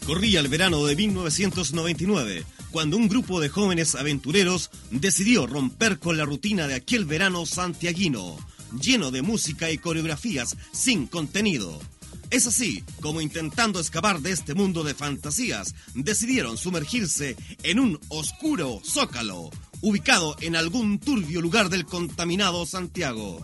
Corría el verano de 1999, cuando un grupo de jóvenes aventureros decidió romper con la rutina de aquel verano santiaguino, lleno de música y coreografías sin contenido. Es así como, intentando escapar de este mundo de fantasías, decidieron sumergirse en un oscuro zócalo, ubicado en algún turbio lugar del contaminado Santiago.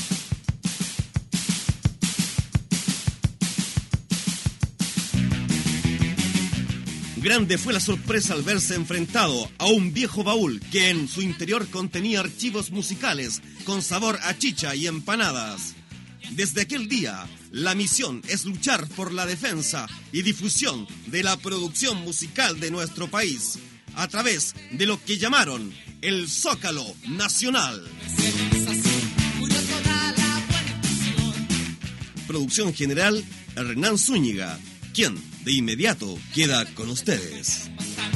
Grande fue la sorpresa al verse enfrentado a un viejo baúl que en su interior contenía archivos musicales con sabor a chicha y empanadas. Desde aquel día, la misión es luchar por la defensa y difusión de la producción musical de nuestro país, a través de lo que llamaron el Zócalo Nacional. Producción general, Hernán Zúñiga, quien de inmediato queda con ustedes.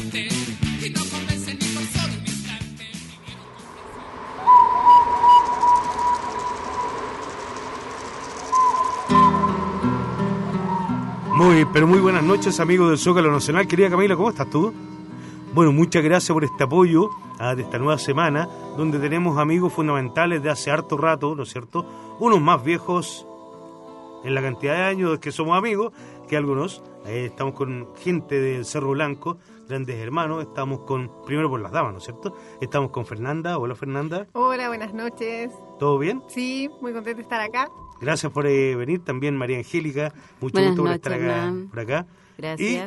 Muy buenas noches, amigos del Zócalo Nacional. Querida Camila, ¿cómo estás tú? Bueno, muchas gracias por este apoyo de esta nueva semana, donde tenemos amigos fundamentales de hace harto rato, ¿no es cierto? Unos más viejos en la cantidad de años que somos amigos que algunos. Estamos con gente del Cerro Blanco, grandes hermanos. Estamos con, primero por las damas, ¿no es cierto? Estamos con Fernanda. Hola, Fernanda. Hola, buenas noches. ¿Todo bien? Sí, muy contenta de estar acá. Gracias por venir. También María Angélica, mucho gusto por estar por acá. Gracias.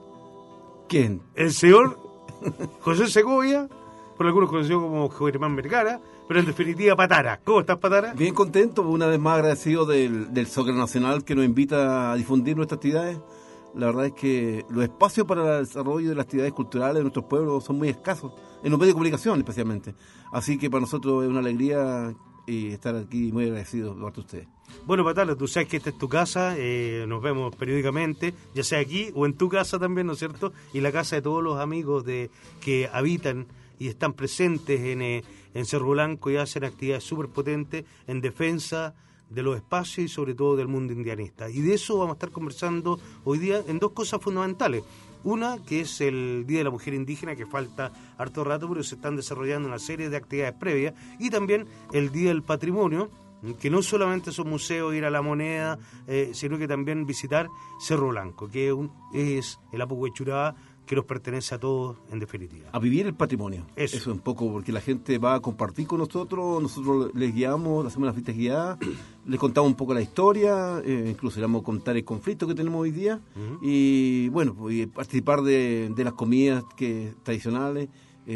¿Y quién? El señor José Segovia, por algunos conocido como Germán Vergara, pero en definitiva Patara. ¿Cómo estás, Patara? Bien contento, una vez más agradecido del Zócalo Nacional, que nos invita a difundir nuestras actividades. La verdad es que los espacios para el desarrollo de las actividades culturales de nuestros pueblos son muy escasos, en los medios de comunicación especialmente. Así que para nosotros es una alegría estar aquí, muy agradecido por ustedes. Bueno, Patara, tú sabes que esta es tu casa, nos vemos periódicamente, ya sea aquí o en tu casa también, ¿no es cierto? Y la casa de todos los amigos que habitan y están presentes en Cerro Blanco y hacen actividades súper potentes en defensa de los espacios y sobre todo del mundo indianista. Y de eso vamos a estar conversando hoy día en dos cosas fundamentales. Una, que es el Día de la Mujer Indígena, que falta harto rato, pero se están desarrollando una serie de actividades previas. Y también el Día del Patrimonio, que no solamente son museos, ir a La Moneda, sino que también visitar Cerro Blanco, que es el Apuquechurá, que nos pertenece a todos en definitiva. A vivir el patrimonio. Eso es un poco, porque la gente va a compartir con nosotros les guiamos, hacemos las fiestas guiadas, les contamos un poco la historia, incluso le vamos a contar el conflicto que tenemos hoy día, y bueno, pues, participar de las comidas tradicionales,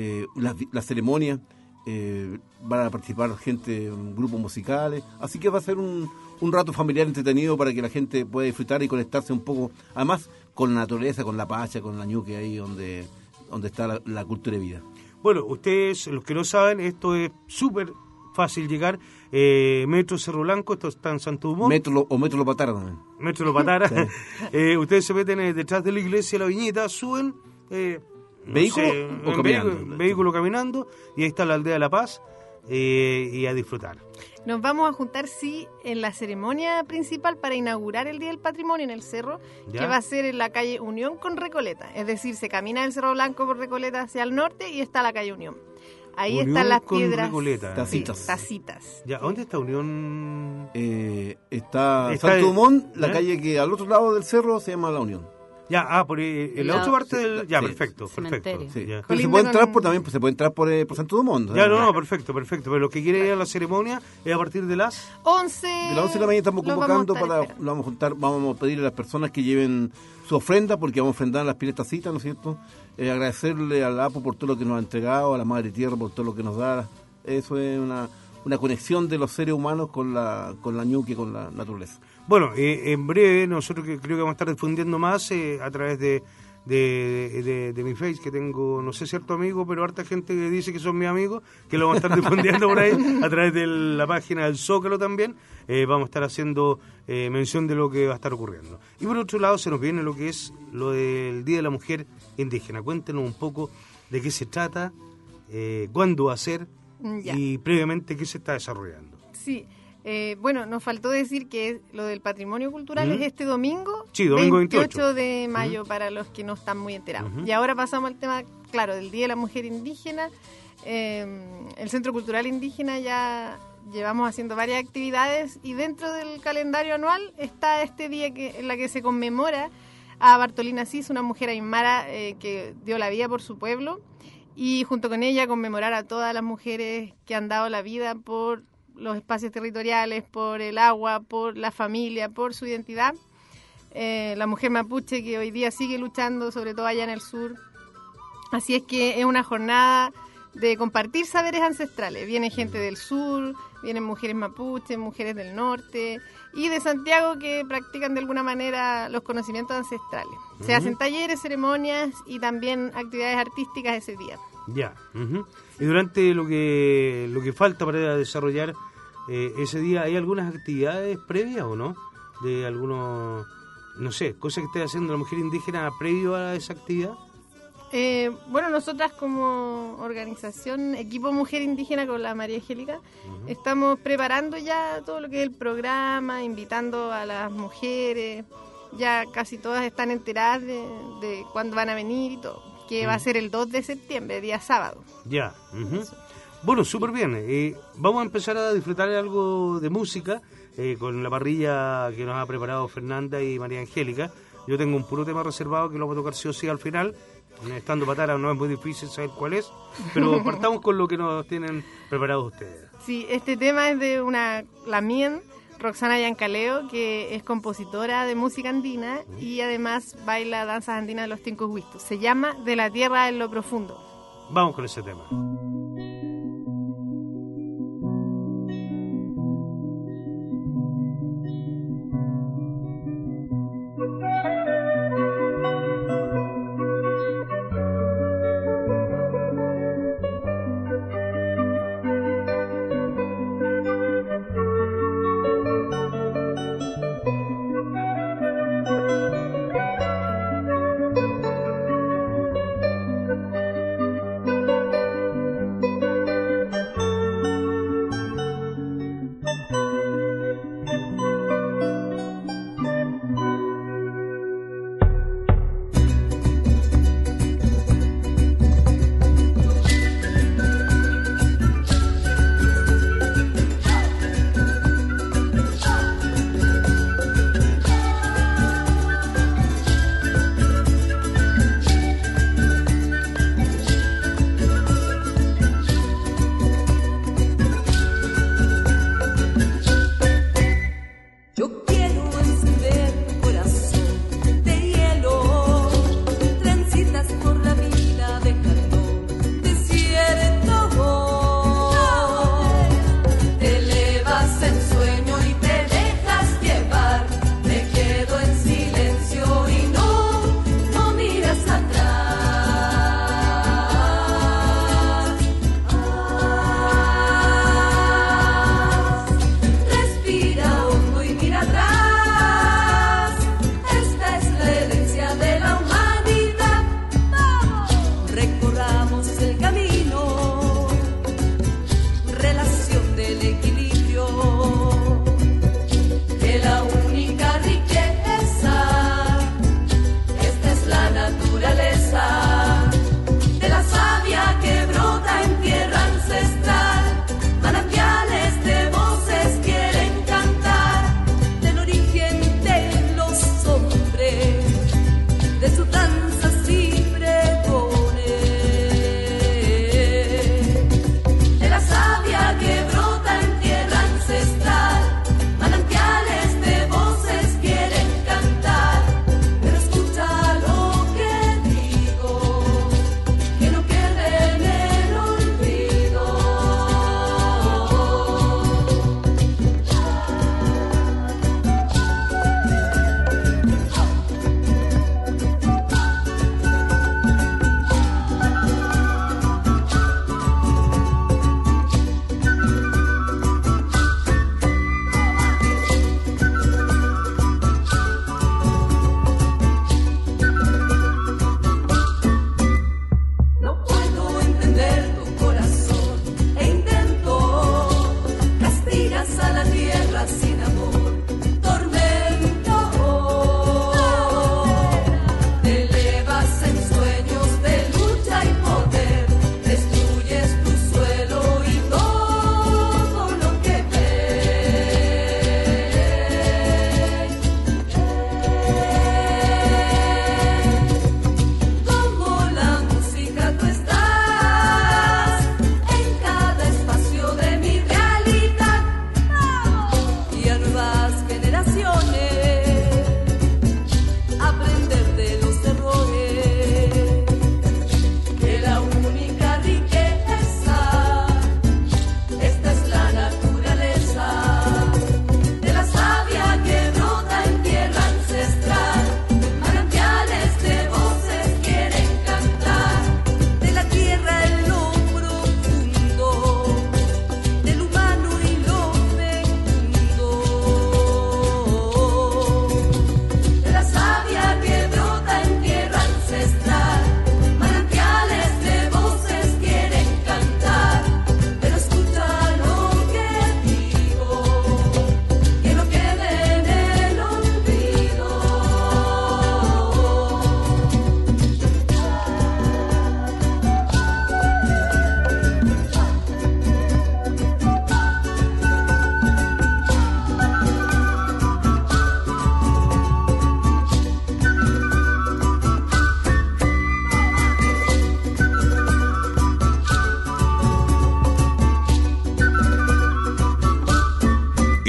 las ceremonias, van a participar gente, grupos musicales, así que va a ser un rato familiar entretenido para que la gente pueda disfrutar y conectarse un poco, además con la naturaleza, con la pacha, con la ñuque, ahí donde está la cultura de vida. Bueno, ustedes, los que no saben, esto es súper fácil llegar. Metro Cerro Blanco, esto está en Santo Dumont. Metro Lo Patara también. Metro Lo Patara. Sí. Ustedes se meten detrás de la iglesia La Viñeta, suben... ¿Vehículo caminando? Y ahí está la Aldea de la Paz, y a disfrutar. Nos vamos a juntar, sí, en la ceremonia principal para inaugurar el Día del Patrimonio en el Cerro, ¿ya? Que va a ser en la calle Unión con Recoleta. Es decir, se camina del Cerro Blanco por Recoleta hacia el norte y está la calle Unión. Ahí Unión están las piedras. Recoleta. Tacitas. Sí, tacitas. ¿Ya? ¿Dónde está Unión? Está Santo Dumont, la calle que al otro lado del cerro se llama La Unión. Ya, por la otra parte del... Ya, sí, perfecto. Sí. Ya. Pero se puede entrar por Santo Dumont. Ya, no, perfecto. Pero lo que quiere ir a la ceremonia es a partir de las 11. De las 11 de la mañana estamos convocando vamos a pedirle a las personas que lleven su ofrenda, porque vamos a ofrendar las pieles tacitas, ¿no es cierto? Agradecerle al APO por todo lo que nos ha entregado, a la Madre Tierra por todo lo que nos da. Eso es una conexión de los seres humanos con la ñuque, con la naturaleza. Bueno, en breve nosotros creo que vamos a estar difundiendo más a través de mi Face, que tengo, no sé, cierto amigo, pero harta gente que dice que son mis amigos, que lo vamos a estar difundiendo por ahí, a través de la página del Zócalo también. Vamos a estar haciendo mención de lo que va a estar ocurriendo. Y por otro lado se nos viene lo que es lo del Día de la Mujer Indígena. Cuéntenos un poco de qué se trata, cuándo va a ser y previamente qué se está desarrollando. Sí. Bueno, nos faltó decir que lo del patrimonio cultural es este domingo, sí, domingo 28 de mayo, para los que no están muy enterados. Y ahora pasamos al tema, claro, del Día de la Mujer Indígena. El Centro Cultural Indígena ya llevamos haciendo varias actividades y dentro del calendario anual está este día en la que se conmemora a Bartolina Cis, una mujer aymara que dio la vida por su pueblo, y junto con ella conmemorar a todas las mujeres que han dado la vida por los espacios territoriales, por el agua, por la familia, por su identidad. La mujer mapuche que hoy día sigue luchando, sobre todo allá en el sur. Así es que es una jornada de compartir saberes ancestrales. Viene gente del sur, vienen mujeres mapuches, mujeres del norte y de Santiago que practican de alguna manera los conocimientos ancestrales. Se hacen talleres, ceremonias y también actividades artísticas ese día. Ya. Y durante lo que falta para desarrollar ese día, ¿hay algunas actividades previas o no? De algunos, no sé, cosas que esté haciendo la mujer indígena previo a esa actividad. Bueno, nosotras como organización, Equipo Mujer Indígena con la María Angélica, estamos preparando ya todo lo que es el programa, invitando a las mujeres, ya casi todas están enteradas de cuándo van a venir y todo, que va a ser el 2 de septiembre, día sábado. Ya. Bueno, súper bien. Vamos a empezar a disfrutar algo de música con la parrilla que nos ha preparado Fernanda y María Angélica. Yo tengo un puro tema reservado que lo vamos a tocar sí o sí al final. Estando patara no es muy difícil saber cuál es, pero partamos con lo que nos tienen preparados ustedes. Sí, este tema es de la mien, Roxana Yancaleo, que es compositora de música andina y además baila danzas andinas de los Tincuhuistus. Se llama De la Tierra en lo Profundo. Vamos con ese tema.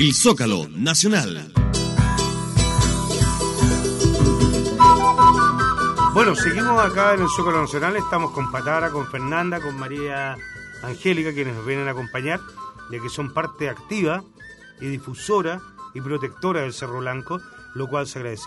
el Zócalo Nacional. Bueno, seguimos acá en el Zócalo Nacional, estamos con Patara, con Fernanda, con María Angélica, quienes nos vienen a acompañar, ya que son parte activa y difusora y protectora del Cerro Blanco, lo cual se agradece.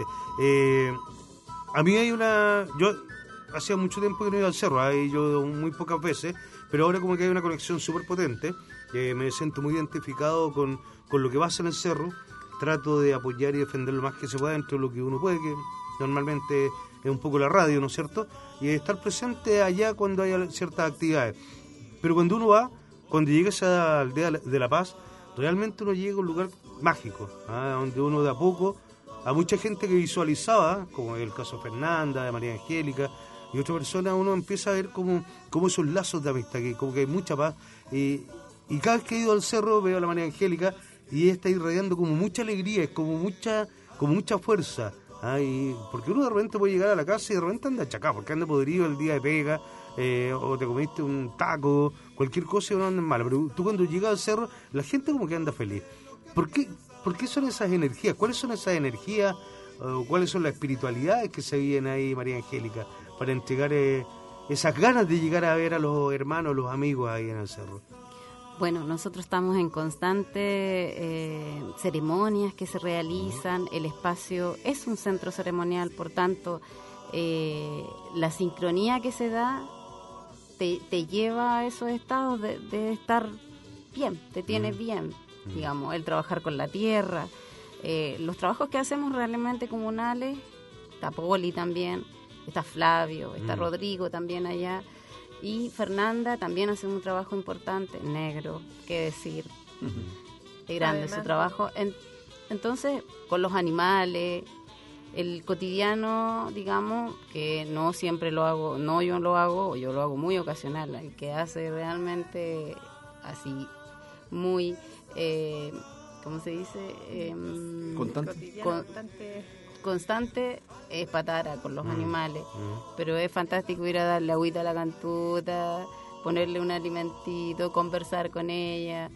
A mí hay yo hacía mucho tiempo que no iba al cerro, he ido muy pocas veces, pero ahora como que hay una conexión súper potente, me siento muy identificado con lo que pasa en el cerro, trato de apoyar y defender lo más que se pueda dentro de lo que uno puede, que normalmente es un poco la radio, ¿no es cierto? Y estar presente allá cuando haya ciertas actividades. Pero cuando uno va, cuando llega a esa aldea de La Paz, realmente uno llega a un lugar mágico, donde uno de a poco, a mucha gente que visualizaba, como el caso de Fernanda, de María Angélica, y otra persona, uno empieza a ver como esos lazos de amistad, que como que hay mucha paz. Y cada vez que he ido al cerro veo a la María Angélica y ella está irradiando como mucha alegría, es como mucha fuerza. Porque uno de repente puede llegar a la casa y de repente anda achacado, porque anda podrido el día de pega, o te comiste un taco, cualquier cosa y uno anda mal. Pero tú cuando llegas al cerro, la gente como que anda feliz. ¿Por qué son esas energías? ¿Cuáles son esas energías? ¿Cuáles son las espiritualidades que se viven ahí, María Angélica, para entregar esas ganas de llegar a ver a los hermanos, los amigos ahí en el cerro? Bueno, nosotros estamos en constante ceremonias que se realizan, el espacio es un centro ceremonial, por tanto, la sincronía que se da te lleva a esos estados de estar bien, te tiene bien, digamos, el trabajar con la tierra, los trabajos que hacemos realmente comunales, está Poli también, está Flavio, está Rodrigo también allá, y Fernanda también hace un trabajo importante, negro, qué decir, es grande además, su trabajo. Entonces, con los animales, el cotidiano, digamos, que no siempre lo hago, no yo lo hago, o yo lo hago muy ocasional, el que hace realmente así, muy, ¿cómo se dice? Constante es Patara con los animales, pero es fantástico ir a darle agüita a la cantuta, ponerle un alimentito, conversar con ella,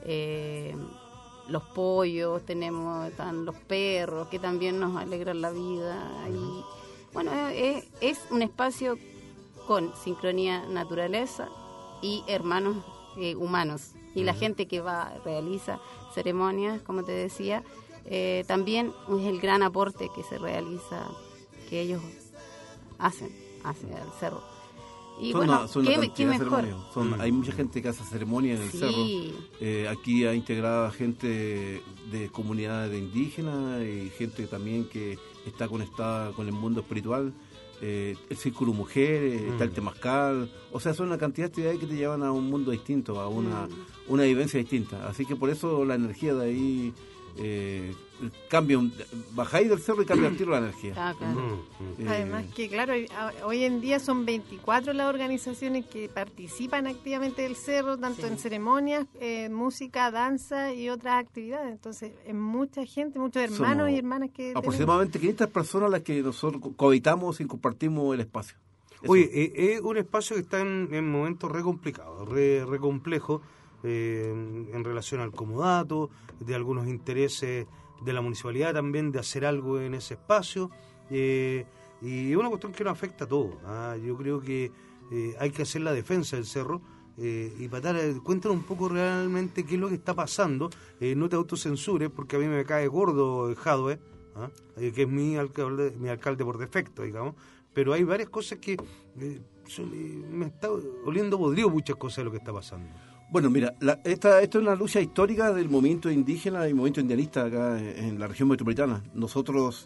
los pollos, están los perros que también nos alegran la vida y bueno, es un espacio con sincronía naturaleza y hermanos humanos y la gente que realiza ceremonias, como te decía, también es el gran aporte que se realiza, que ellos hacen al cerro. Y son ¿qué mejor? Hay mucha gente que hace ceremonias en el cerro. Aquí ha integrado gente de comunidades de indígenas y gente también que está conectada con el mundo espiritual. El Círculo Mujeres, está el Temazcal. O sea, son una cantidad de actividades que te llevan a un mundo distinto, a una vivencia distinta. Así que por eso la energía de ahí... bajáis del cerro y cambia el tiro la energía. Claro. Además que claro, hoy en día son 24 las organizaciones que participan activamente del cerro, tanto en ceremonias, música, danza y otras actividades. Entonces es mucha gente, muchos hermanos y hermanas que aproximadamente 500 personas las que nosotros cohabitamos y compartimos el espacio. Oye, es un espacio que está en momentos re complicados, re complejo, en relación al comodato, de algunos intereses de la municipalidad también de hacer algo en ese espacio, y es una cuestión que nos afecta a todos. Yo creo que hay que hacer la defensa del cerro, y Patara, cuéntanos un poco realmente qué es lo que está pasando. No te autocensures, porque a mí me cae gordo Jadwe, que es mi alcalde por defecto, digamos, pero hay varias cosas que me está oliendo podrido, muchas cosas de lo que está pasando. Bueno, mira, esta es una lucha histórica del movimiento indígena y movimiento indianista acá en la región metropolitana. Nosotros,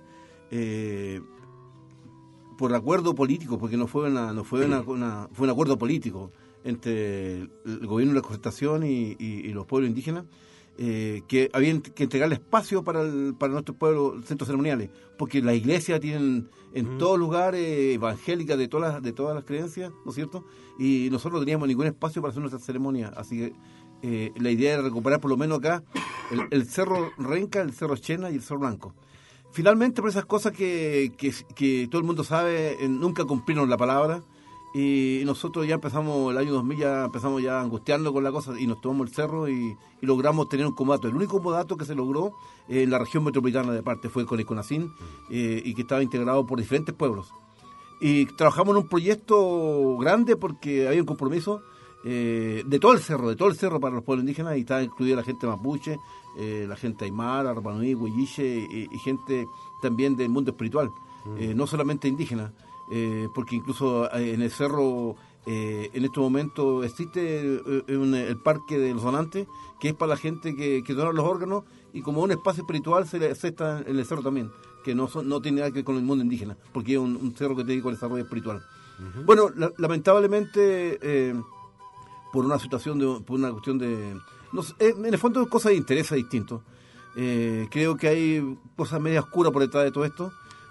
por acuerdo político, porque fue un acuerdo político entre el gobierno de la Concertación y los pueblos indígenas, que había que entregarle espacio para nuestros pueblos, centros ceremoniales, porque las iglesias tienen en todos lugares evangélicas de todas las creencias, ¿no es cierto? Y nosotros no teníamos ningún espacio para hacer nuestras ceremonias, así que la idea era recuperar por lo menos acá el Cerro Renca, el Cerro Chena y el Cerro Blanco. Finalmente, por esas cosas que todo el mundo sabe, nunca cumplieron la palabra, y nosotros ya empezamos, el año 2000 ya empezamos ya a angustiarnos con la cosa y nos tomamos el cerro y logramos tener un comodato. El único comodato que se logró en la región metropolitana de parte fue con el CONACYN y que estaba integrado por diferentes pueblos. Y trabajamos en un proyecto grande porque había un compromiso de todo el cerro para los pueblos indígenas y estaba incluida la gente mapuche, la gente aymara, rapanui, huilliche y gente también del mundo espiritual, no solamente indígena. Porque incluso en el cerro en este momento existe el parque de los donantes, que es para la gente que dona los órganos, y como un espacio espiritual se acepta en el cerro también, que no tiene nada que ver con el mundo indígena, porque es un cerro que tiene con el desarrollo espiritual. Bueno, lamentablemente por una situación por una cuestión de no sé, en el fondo cosas de interés distintos, creo que hay cosas media oscuras por detrás de todo esto,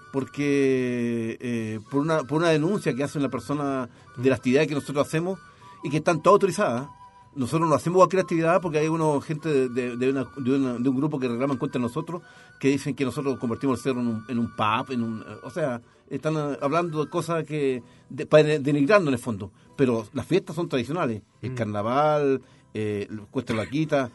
porque por una denuncia que hace una persona de la actividad que nosotros hacemos y que están todas autorizadas. Nosotros no hacemos cualquier actividad porque hay gente de un grupo que reclaman contra nosotros, que dicen que nosotros convertimos el cerro en un pub, o sea, están hablando de cosas para denigrarnos en el fondo. Pero las fiestas son tradicionales, el carnaval, Cuesta de la Quita,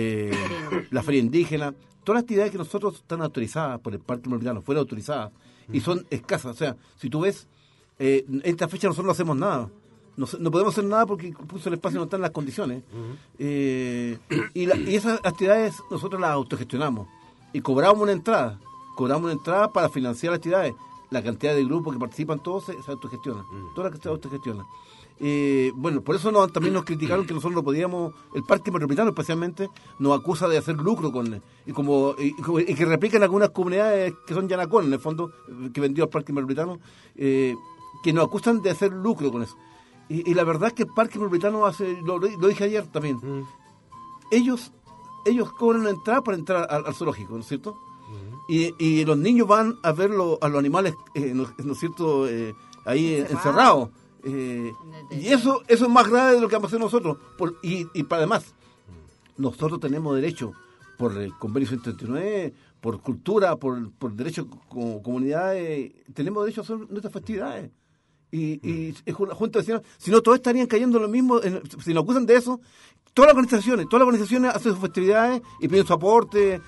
la feria indígena, todas las actividades que nosotros están autorizadas por el Parque Metropolitano, fueron autorizadas, y son escasas. O sea, si tú ves, en esta fecha nosotros no hacemos nada. No podemos hacer nada porque incluso el espacio no está en las condiciones. Y esas actividades nosotros las autogestionamos. Y cobramos una entrada para financiar las actividades. La cantidad de grupos que participan, todos se autogestionan. Todas las que se autogestionan. Bueno, por eso también nos criticaron que nosotros no podíamos, el Parque Metropolitano especialmente, nos acusa de hacer lucro con y que replican algunas comunidades que son Yanacón, en el fondo, que vendió el Parque Metropolitano, que nos acusan de hacer lucro con eso. Y la verdad es que el Parque Metropolitano lo dije ayer también, ellos cobran una entrada para entrar al zoológico, ¿no es cierto? Y los niños van a ver a los animales, ¿no es cierto?, ahí encerrados. Y eso es más grave de lo que vamos a hacer nosotros. Y además, nosotros tenemos derecho, por el Convenio 139, por cultura, por derecho como comunidad, tenemos derecho a hacer nuestras festividades. Y la Junta Vecinal, si no, todos estarían cayendo en lo mismo, si nos acusan de eso. Todas las organizaciones hacen sus festividades y piden su aporte,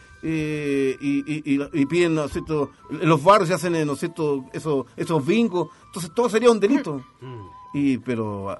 y piden, ¿no es cierto?, en los barrios se hacen, ¿no es cierto?, esos bingos. Entonces todo sería un delito. Pero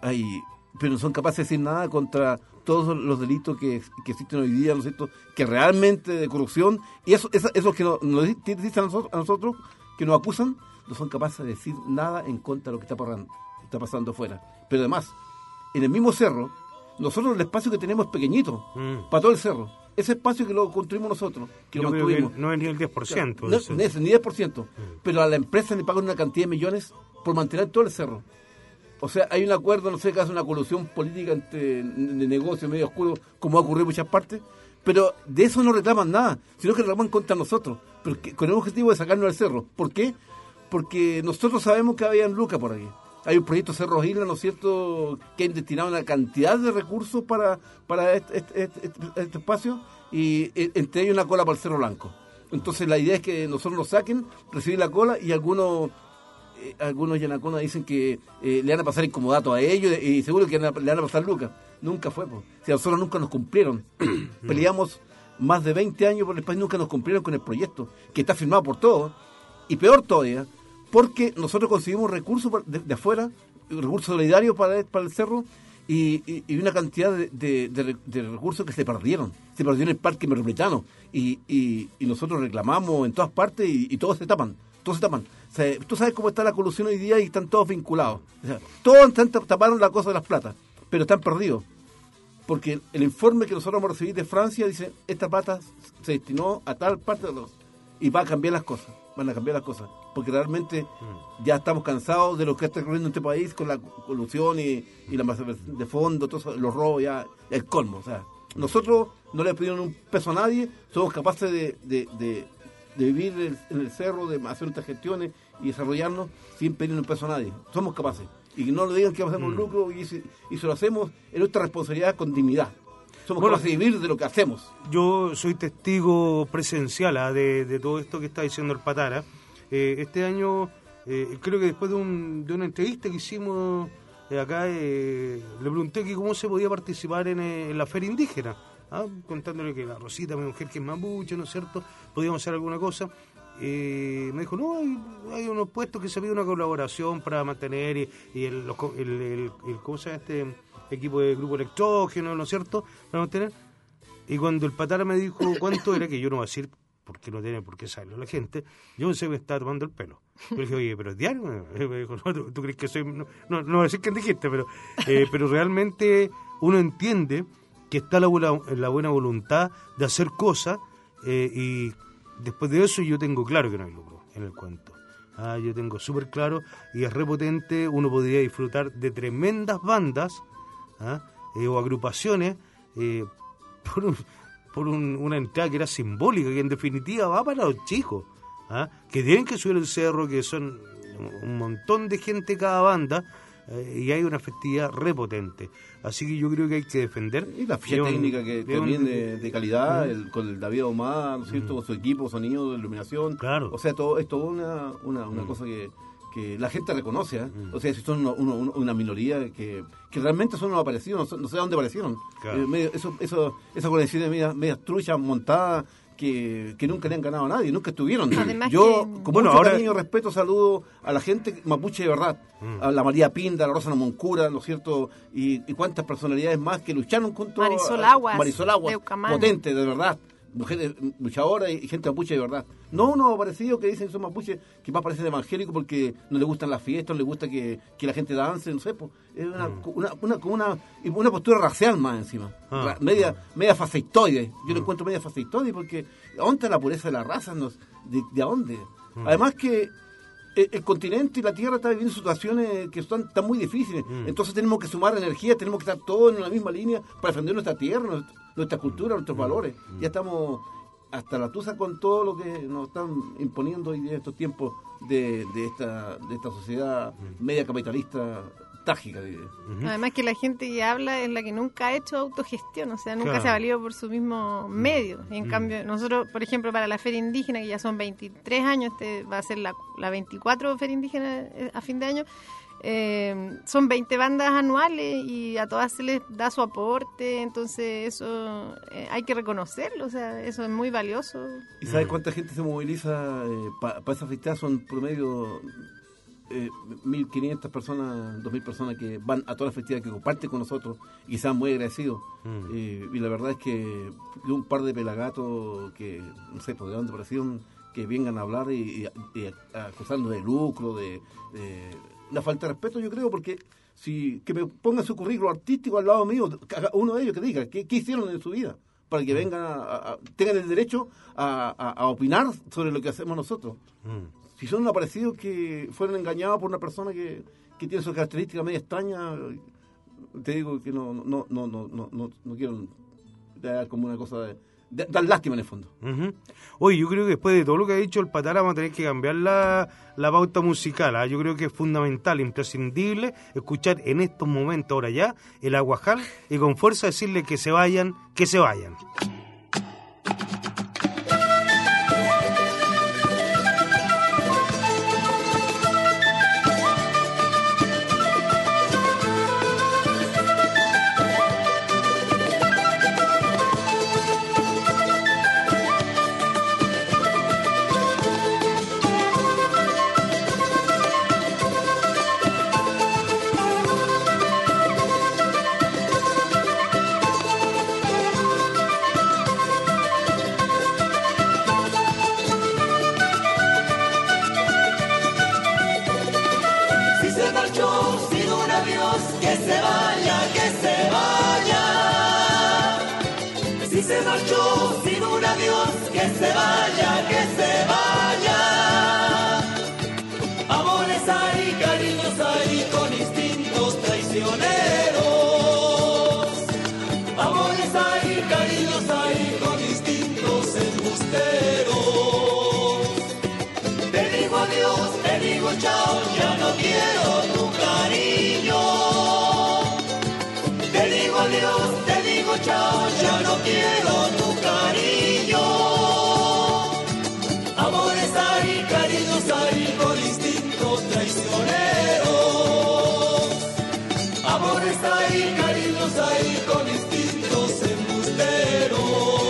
no son capaces de decir nada contra todos los delitos que existen hoy día, ¿no es cierto?, que realmente de corrupción, y eso que nos dicen a nosotros, que nos acusan, no son capaces de decir nada en contra de lo que está pasando afuera. Pero además, en el mismo cerro, nosotros el espacio que tenemos es pequeñito, para todo el cerro. Ese espacio que lo construimos nosotros, que lo mantuvimos. No es ni el 10%. No es ni 10%. Pero a la empresa le pagan una cantidad de millones por mantener todo el cerro. O sea, hay un acuerdo, no sé, que hace una colusión política de negocios medio oscuros, como ha ocurrido en muchas partes. Pero de eso no reclaman nada, sino que reclaman contra nosotros. Pero con el objetivo de sacarnos del cerro. ¿Por qué? Porque nosotros sabemos que había lucas por aquí. Hay un proyecto Cerro Isla, ¿no es cierto?, que han destinado una cantidad de recursos para este espacio, y entre ellos una cola para el Cerro Blanco. Entonces la idea es que nosotros lo saquen, recibir la cola, y algunos yanaconas dicen que le van a pasar incomodato a ellos, y seguro que le van a pasar lucas. Nunca fue, pues. Si a nosotros nunca nos cumplieron. Peleamos más de 20 años por el país, nunca nos cumplieron con el proyecto, que está firmado por todos. Y peor todavía, porque nosotros conseguimos recursos de afuera, recursos solidarios para el cerro, y una cantidad de recursos que se perdieron en el Parque Metropolitano, y nosotros reclamamos en todas partes, y todos se tapan. O sea, tú sabes cómo está la colusión hoy día, y están todos vinculados. O sea, todos taparon la cosa de las platas, pero están perdidos, porque el informe que nosotros vamos a recibir de Francia dice: esta plata se destinó a tal parte y van a cambiar las cosas, porque realmente ya estamos cansados de lo que está ocurriendo en este país con la colusión y la masa de fondo, todos los robos, ya el colmo. O sea, nosotros no le pedimos un peso a nadie, somos capaces de vivir en el cerro, de hacer nuestras gestiones y desarrollarnos sin pedir un peso a nadie. Somos capaces. Y que no nos digan que hacemos lucro, y si lo hacemos, es nuestra responsabilidad con dignidad. Somos capaces de vivir de lo que hacemos. Yo soy testigo presencial de todo esto que está diciendo el Patara. Este año, creo que después de una entrevista que hicimos acá le pregunté que cómo se podía participar en la feria indígena, contándole que la Rosita, mi mujer que es mapuche, ¿no es cierto?, podíamos hacer alguna cosa. Me dijo, no, hay unos puestos que se pide una colaboración para mantener y ¿cómo se llama este equipo de grupo electrógeno, ¿no es cierto?, para mantener. Y cuando el Patara me dijo cuánto era, que yo no voy a decir porque no tiene por qué saberlo la gente, yo pensé que me estaba tomando el pelo. Yo le dije, oye, pero es diario. Me dijo, no, ¿tú crees que soy...? No voy a decir quién dijiste, pero realmente uno entiende que está la buena voluntad de hacer cosas, y después de eso yo tengo claro que no hay lucro en el cuento. Yo tengo súper claro, y es repotente, uno podría disfrutar de tremendas bandas o agrupaciones por una entrada que era simbólica, que en definitiva va para los chicos, que tienen que subir el cerro, que son un montón de gente cada banda, y hay una festividad repotente. Así que yo creo que hay que defender. Y la ficha técnica que también de calidad, con el David Ahumada, ¿no es cierto?, con su equipo, sonido, iluminación. Claro. O sea, es todo una cosa que la gente reconoce, O sea, si son una minoría que realmente son unos aparecidos, no sé dónde aparecieron. Claro. Esas organizaciones medias truchas montadas que nunca le han ganado a nadie, nunca estuvieron. Yo, con mucho cariño, respeto, saludo a la gente mapuche de verdad, a la María Pinda, a la Rosa Namoncura, ¿no es cierto?, y cuántas personalidades más que lucharon junto Marisol Aguas, potente, de verdad. Mujeres luchadoras y gente mapuche de verdad. No unos aparecidos que dicen que son mapuches, que más parecen evangélicos porque no les gustan las fiestas, no les gusta que la gente dance, no sé, pues. Es una postura racial más encima. Media faceitoide. Yo lo encuentro media faceitoide porque ¿dónde está la pureza de la raza? ¿De dónde? Además que el continente y la Tierra están viviendo situaciones que están muy difíciles. Entonces tenemos que sumar energía, tenemos que estar todos en la misma línea para defender nuestra tierra, nuestra cultura, nuestros valores. Ya estamos hasta la tusa con todo lo que nos están imponiendo hoy en estos tiempos de esta sociedad media capitalista trágica. Además que la gente que habla es la que nunca ha hecho autogestión, o sea, nunca se ha valido por su mismo medio. Y en cambio, nosotros, por ejemplo, para la Feria Indígena, que ya son 23 años, va a ser la 24 Feria Indígena a fin de año, son 20 bandas anuales y a todas se les da su aporte, entonces eso hay que reconocerlo, o sea, eso es muy valioso. ¿Y sabes cuánta gente se moviliza para esa fiesta? Son promedio 1.500 personas, 2.000 personas que van a todas las festividades, que comparten con nosotros y están muy agradecidos. Y la verdad es que un par de pelagatos que, no sé, por de dónde parecieron, que vengan a hablar y acusarnos de lucro, de una falta de respeto, yo creo, porque que me pongan su currículo artístico al lado mío, uno de ellos que diga qué hicieron en su vida, para que vengan tengan el derecho a opinar sobre lo que hacemos nosotros. Si son aparecidos que fueron engañados por una persona que tiene sus características medio extrañas, te digo que no quiero dar como una cosa de dar lástima en el fondo. Oye, yo creo que después de todo lo que ha dicho el Patara vamos a tener que cambiar la pauta musical. Yo creo que es fundamental, imprescindible escuchar en estos momentos, ahora ya, el Aguajal y con fuerza decirle que se vayan, que se vayan. hay, cariños hay, con instintos embusteros.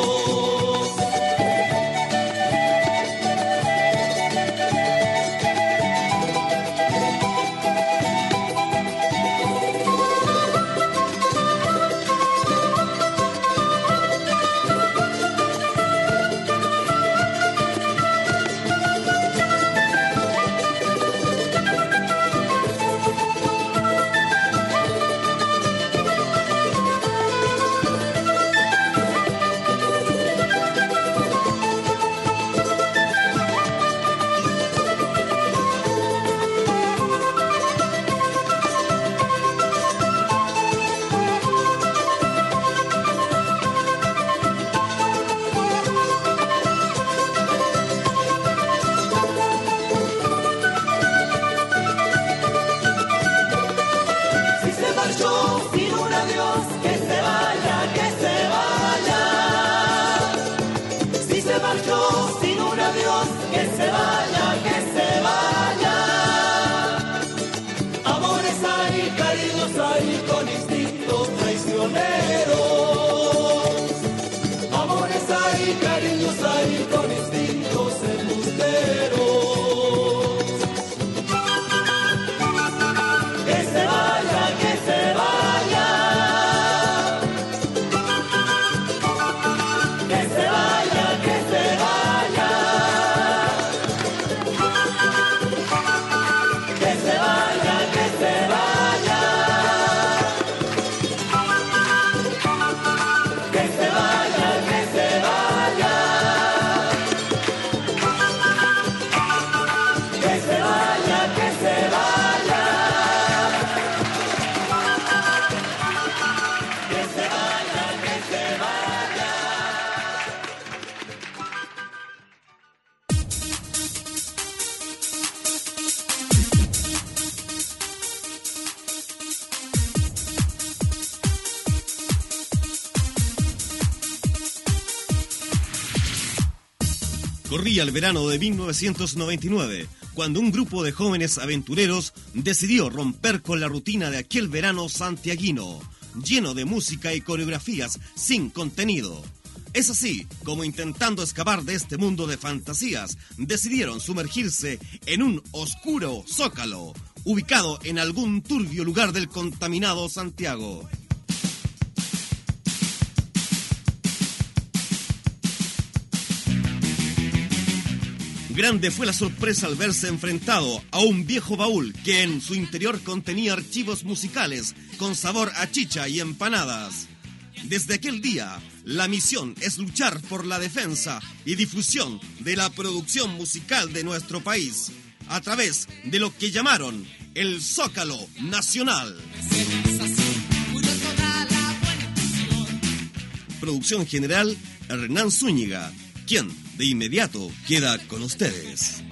Corría el verano de 1999, cuando un grupo de jóvenes aventureros decidió romper con la rutina de aquel verano santiaguino, lleno de música y coreografías sin contenido. Es así como, intentando escapar de este mundo de fantasías, decidieron sumergirse en un oscuro zócalo, ubicado en algún turbio lugar del contaminado Santiago. Grande fue la sorpresa al verse enfrentado a un viejo baúl que en su interior contenía archivos musicales con sabor a chicha y empanadas. Desde aquel día, la misión es luchar por la defensa y difusión de la producción musical de nuestro país, a través de lo que llamaron el Zócalo Nacional. Producción general, Hernán Zúñiga, quien de inmediato queda con ustedes.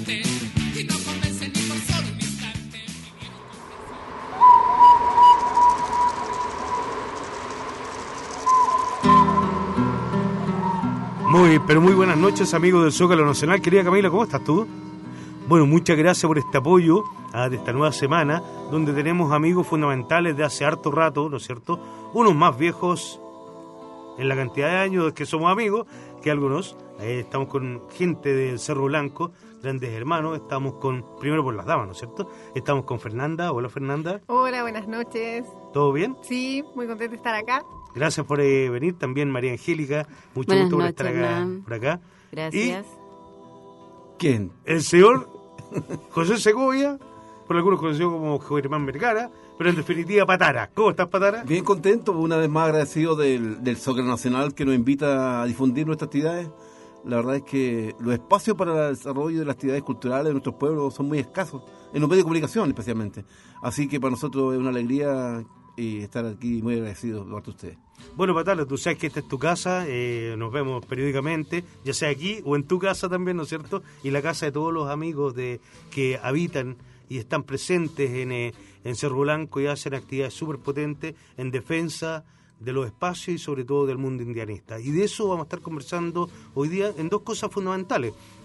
Muy buenas noches, amigos del Zócalo Nacional. Querida Camila, ¿cómo estás tú? Bueno, muchas gracias por este apoyo de esta nueva semana, donde tenemos amigos fundamentales de hace harto rato, ¿no es cierto? Unos más viejos en la cantidad de años que somos amigos que algunos. Estamos con gente del Cerro Blanco, grandes hermanos. Estamos con, primero por las damas, ¿no es cierto? Estamos con Fernanda. Hola, Fernanda. Hola, buenas noches. ¿Todo bien? Sí, muy contenta de estar acá. Gracias por venir. También María Angélica, mucho gusto por estar acá, por acá. Gracias. ¿Y quién? El señor José Segovia, por algunos conocido como Germán Vergara, pero en definitiva Patara. ¿Cómo estás, Patara? Bien contento, una vez más agradecido del Zócalo Nacional, que nos invita a difundir nuestras actividades. La verdad es que los espacios para el desarrollo de las actividades culturales de nuestros pueblos son muy escasos, en los medios de comunicación especialmente. Así que para nosotros es una alegría estar aquí, muy agradecido por ustedes. Bueno, Patala, tú sabes que esta es tu casa, nos vemos periódicamente, ya sea aquí o en tu casa también, ¿no es cierto? Y la casa de todos los amigos que habitan y están presentes en Cerro Blanco y hacen actividades súper potentes en defensa de los espacios y sobre todo del mundo indianista. Y de eso vamos a estar conversando hoy día en dos cosas fundamentales.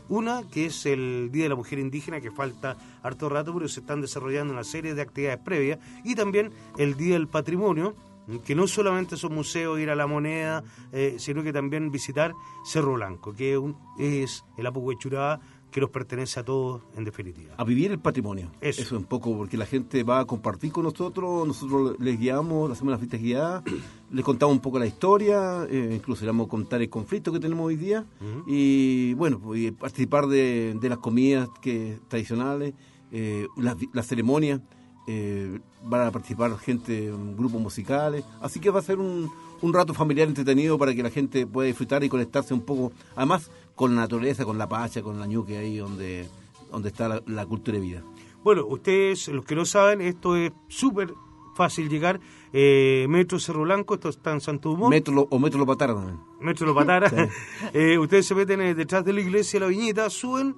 Una, que es el Día de la Mujer Indígena, que falta harto rato, pero se están desarrollando una serie de actividades previas, y también el Día del Patrimonio, que no solamente son museos, ir a La Moneda, sino que también visitar Cerro Blanco, que es el Apu Huechurá, que nos pertenece a todos en definitiva. A vivir el patrimonio. Eso es un poco, porque la gente va a compartir con nosotros les guiamos, hacemos las fiestas guiadas, les contamos un poco la historia, incluso le vamos a contar el conflicto que tenemos hoy día, y bueno, pues, participar de las comidas tradicionales, las ceremonias, van a participar gente, grupos musicales, así que va a ser un rato familiar entretenido para que la gente pueda disfrutar y conectarse un poco, además con la naturaleza, con la pacha, con la ñuque ahí donde está la cultura de vida. Bueno, ustedes, los que no saben, esto es súper fácil llegar. Metro Cerro Blanco, esto está en Santo Dumont. Metro Lo Patara también. Metro Lo Patara. Sí. Ustedes se meten detrás de la iglesia La Viñita, suben...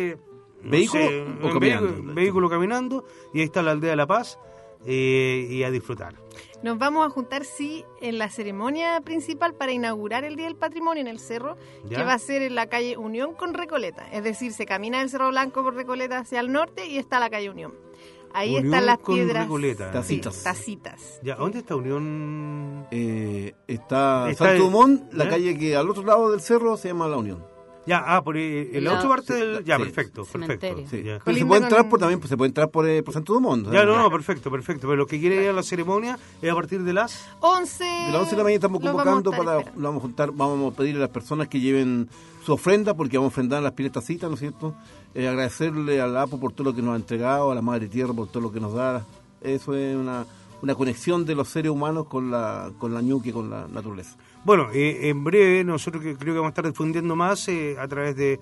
¿Vehículo caminando? Y ahí está la Aldea de la Paz, y a disfrutar. Nos vamos a juntar, sí, en la ceremonia principal para inaugurar el Día del Patrimonio en el Cerro, ¿ya? Que va a ser en la calle Unión con Recoleta. Es decir, se camina del Cerro Blanco por Recoleta hacia el norte y está la calle Unión. Ahí Unión están las piedras. Recoleta. Tacitas. Sí, tacitas. Ya, ¿dónde está Unión? Está Santo Dumont, la calle que al otro lado del cerro se llama La Unión. Ya, por la otra parte del... Ya, sí, perfecto. Sí. Ya. Pero se puede entrar se puede entrar por Santo Dumont. Ya, no, perfecto. Pero lo que quiere ir a la ceremonia es a partir de las 11. De las 11 de la mañana estamos convocando vamos a pedirle a las personas que lleven su ofrenda, porque vamos a ofrendar las pieles tacitas, ¿no es cierto? Agradecerle al APO por todo lo que nos ha entregado, a la Madre Tierra por todo lo que nos da. Eso es una conexión de los seres humanos con la ñuque, con la naturaleza. Bueno, en breve nosotros creo que vamos a estar difundiendo más a través de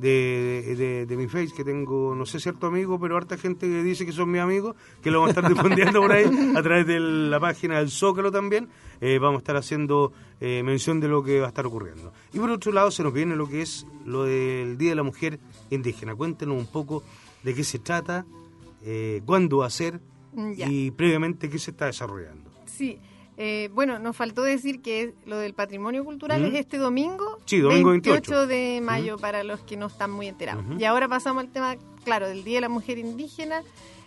mi Face, que tengo, no sé, cierto amigo, pero harta gente que dice que son mis amigos, que lo vamos a estar difundiendo por ahí, a través de la página del Zócalo también. Vamos a estar haciendo mención de lo que va a estar ocurriendo. Y por otro lado se nos viene lo que es lo del Día de la Mujer Indígena. Cuéntenos un poco de qué se trata, cuándo va a ser y previamente qué se está desarrollando. Sí. Bueno, nos faltó decir que lo del patrimonio cultural es este domingo, sí, domingo 28 de mayo, para los que no están muy enterados. Y ahora pasamos al tema, claro, del Día de la Mujer Indígena.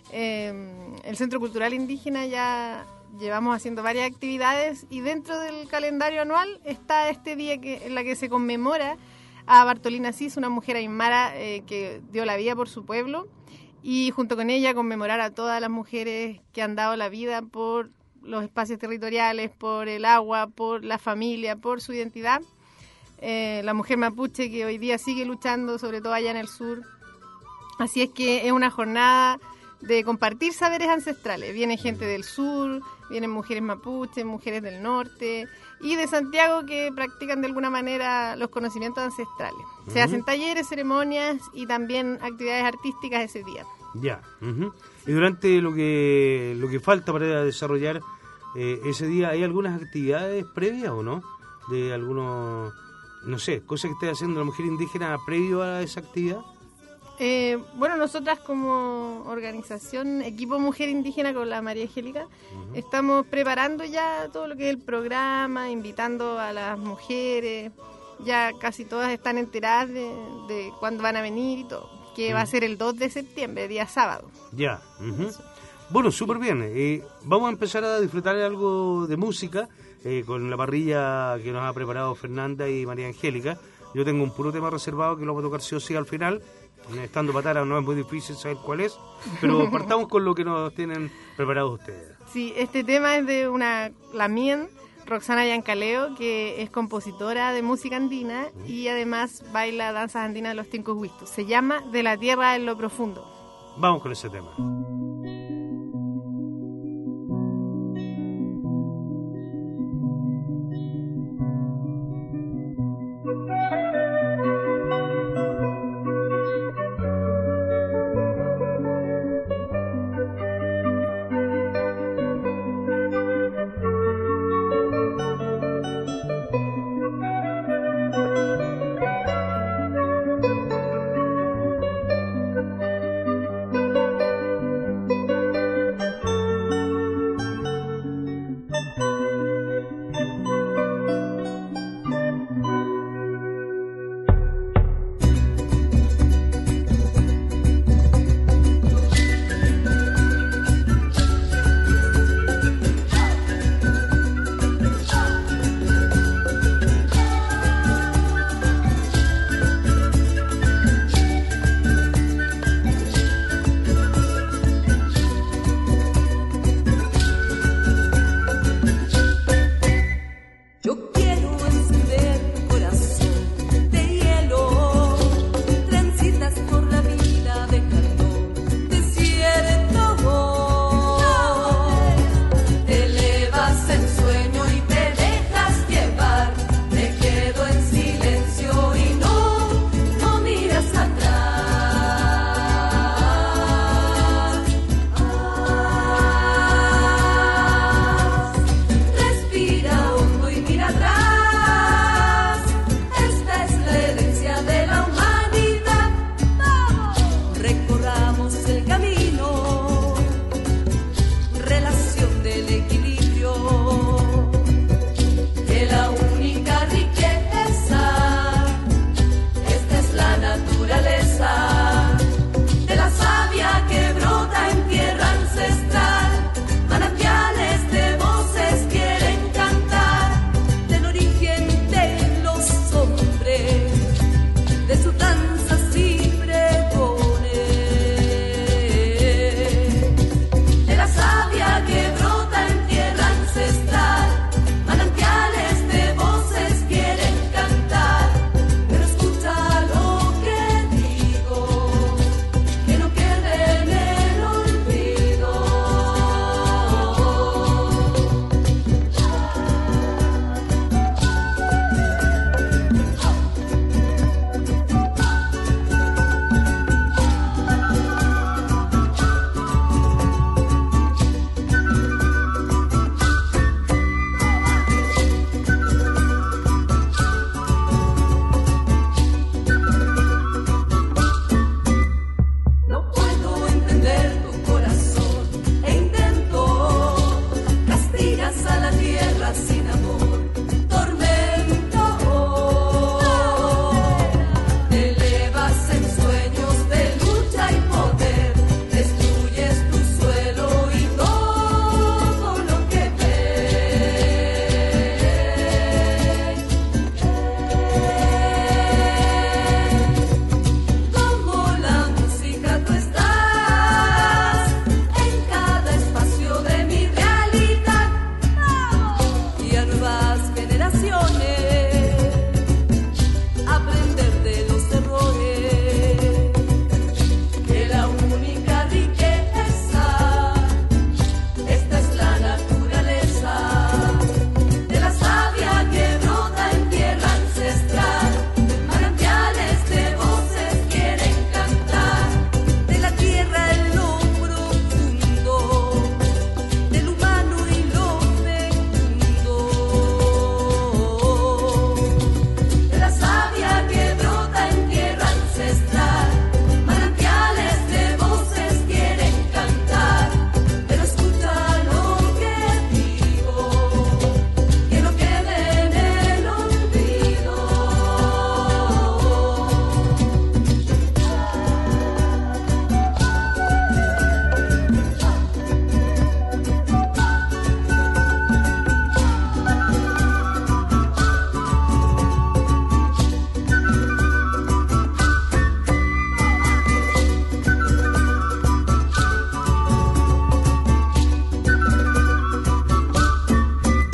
El Centro Cultural Indígena ya llevamos haciendo varias actividades, y dentro del calendario anual está este día en la que se conmemora a Bartolina Cis, una mujer aymara que dio la vida por su pueblo, y junto con ella conmemorar a todas las mujeres que han dado la vida por los espacios territoriales, por el agua, por la familia, por su identidad. La mujer mapuche que hoy día sigue luchando, sobre todo allá en el sur. Así es que es una jornada de compartir saberes ancestrales. Viene gente del sur, vienen mujeres mapuches, mujeres del norte y de Santiago que practican de alguna manera los conocimientos ancestrales. Se hacen talleres, ceremonias y también actividades artísticas ese día. Ya. Y durante lo que falta para desarrollar ese día, ¿hay algunas actividades previas o no? De algunos, no sé, cosas que esté haciendo la mujer indígena previo a esa actividad. Bueno, nosotras como organización, Equipo Mujer Indígena con la María Angélica, estamos preparando ya todo lo que es el programa, invitando a las mujeres. Ya casi todas están enteradas de cuándo van a venir y todo, que va a ser el 2 de septiembre, día sábado. Ya. Bueno, súper bien. Vamos a empezar a disfrutar algo de música con la parrilla que nos ha preparado Fernanda y María Angélica. Yo tengo un puro tema reservado que lo vamos a tocar sí o sí al final. Estando patara no es muy difícil saber cuál es, pero partamos con lo que nos tienen preparados ustedes. Sí, este tema es de la mien, Roxana Yancaleo, que es compositora de música andina y además baila danzas andinas de los Tincuhuistus. Se llama De la Tierra en lo Profundo. Vamos con ese tema.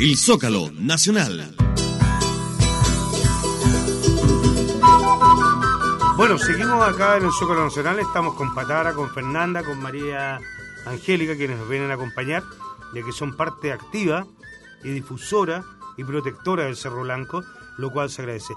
el Zócalo Nacional. Bueno, seguimos acá en el Zócalo Nacional, estamos con Patara, con Fernanda, con María Angélica, quienes nos vienen a acompañar, ya que son parte activa y difusora y protectora del Cerro Blanco, lo cual se agradece.